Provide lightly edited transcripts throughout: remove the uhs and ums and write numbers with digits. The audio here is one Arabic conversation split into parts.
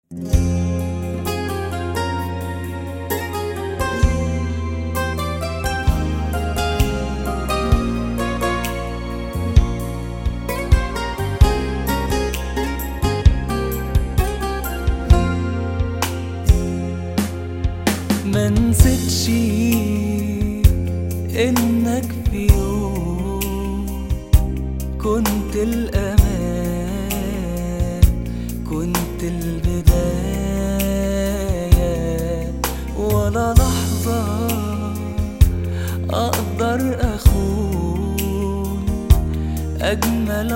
منسيتش انك في يوم كنت الامان، كنت البداية، ولا لحظة اقدر اخون اجمل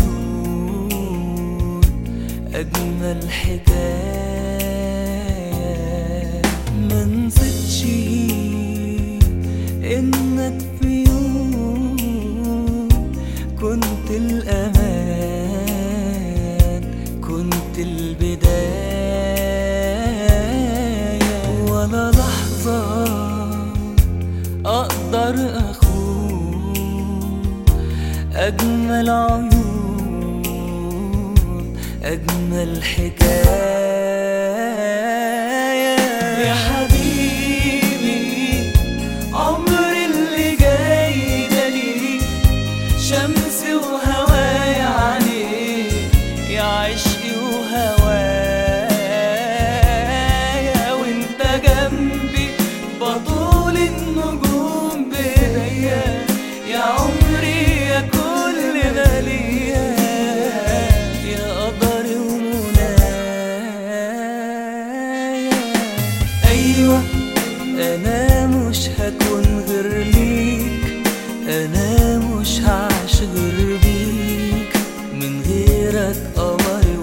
عيون، اجمل حكاية. منسيتش انك في يوم كنت الامان، كنت البداية، ولا لحظة اقدر اخون اجمل عيون، اجمل حكاية. يا حبيبي عمري اللي جاي ده ليك، شمسي وهوايا عليك، يا عشقي وهوايا، وانت جنبي بطول النجوم بايديا، يا عمري يا كل ما ليا، يا قدري ومنايا. ايوه انا مش هكون غير ليك، انا مش هعيش غير بيك، من غيرك قمري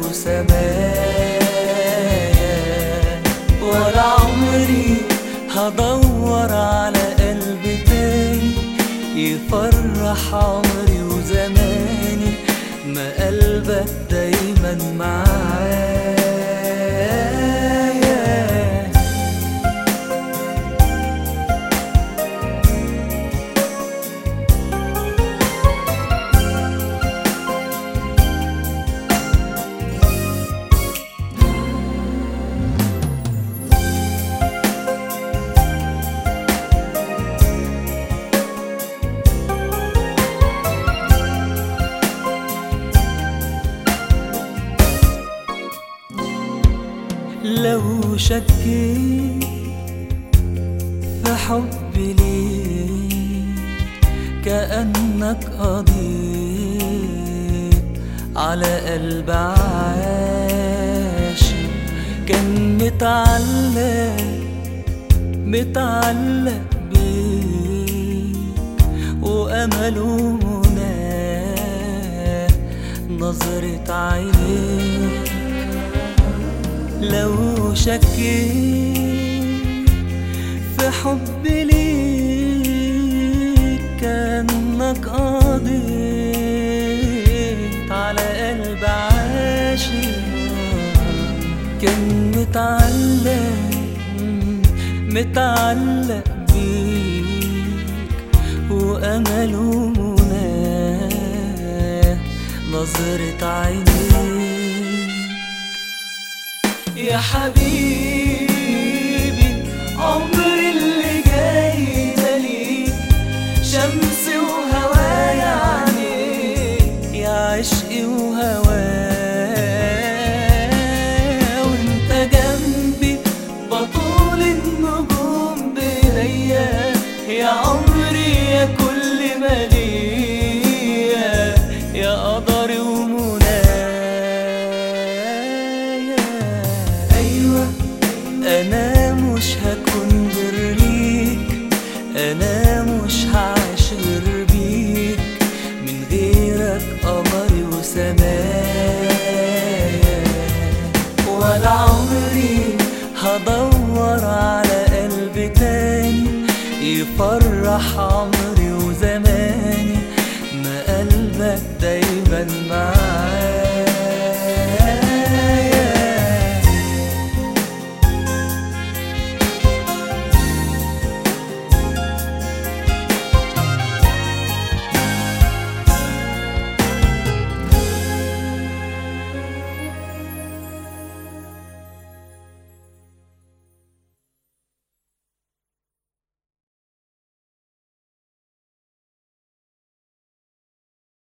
وسمايا، ولا عمري هدور على قلب تاني يفرح عمري وزماني، ما قلبك دايما معايا. لو شكيت في حبي ليك كأنك قضيت على قلب عاشق، كان متعلق بيك، وأمله مناه نظرة عينيك. لو شكيت في حبي ليك كأنك قضيت على قلب عاشق، كان متعلق بيك، وأمله مناه نظرة عينيك. يا حبيبي عمري اللي جاي ده ليك، شمسي وهوايا عليك، يا عشقي وهوايا، وانت جنبي بطول النجوم بايديا، يا عمري يا كل ما ليا، يا قدري أنا مش هكون غير ليك، أنا مش هعيش غير بيك، من غيرك قمري وسمايا، ولا عمري هدور على قلب تاني يفرح عمري وزماني، ما قلبك دايما معايا.